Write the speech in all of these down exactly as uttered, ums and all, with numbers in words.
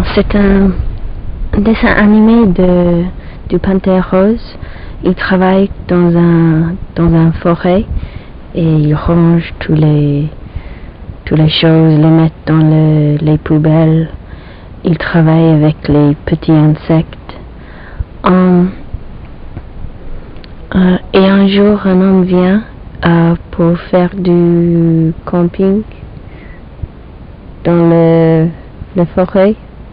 c'est un dessin animé de, du Panthère Rose. Il travaille dans un dans un forêt et il range tous les toutes les choses, les met dans le, les poubelles. Il travaille avec les petits insectes. Um, euh, et un jour, un homme vient euh, pour faire du camping dans le, la forêt.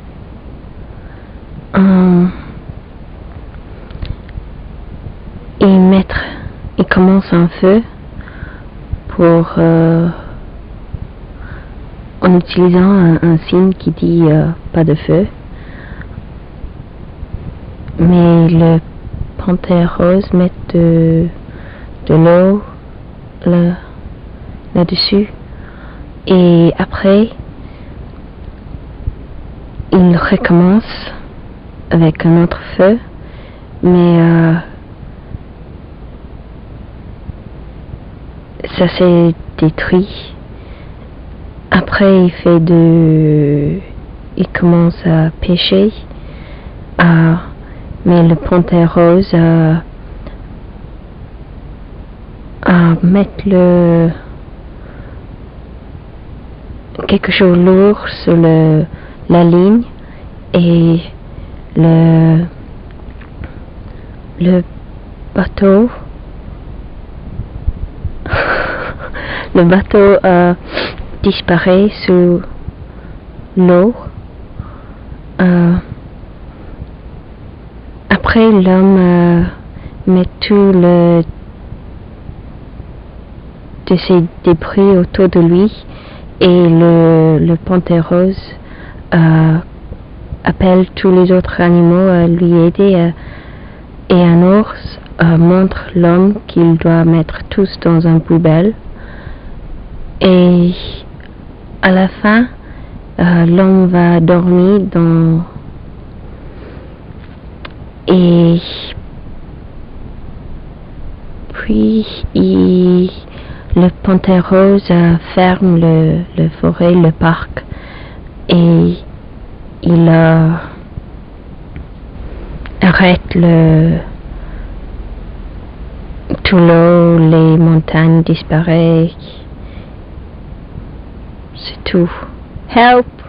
Um, et mettre, il commence un feu pour euh, en utilisant un, un signe qui dit euh, pas de feu. Mais le Panthère Rose met de, de l'eau là, là-dessus. Et après, il recommence avec un autre feu. Mais euh, ça s'est détruit. Après, il fait de... Il commence à pêcher. Euh, mais le Panthère Rose euh, euh, met le... quelque chose de lourd sur le, la ligne et le... le bateau le bateau euh, disparaît sous l'eau. Euh, après, l'homme euh, met tout le de ses débris autour de lui et le, le Panthère Rose euh, appelle tous les autres animaux à lui aider euh, et un ours euh, montre l'homme qu'il doit mettre tous dans une poubelle. Et à la fin, euh, l'homme va dormir dans... Et puis, il... le Panthère Rose euh, ferme le, le forêt, le parc. Et il euh, arrête le... tout l'eau, les montagnes disparaissent. C'est tout. Help!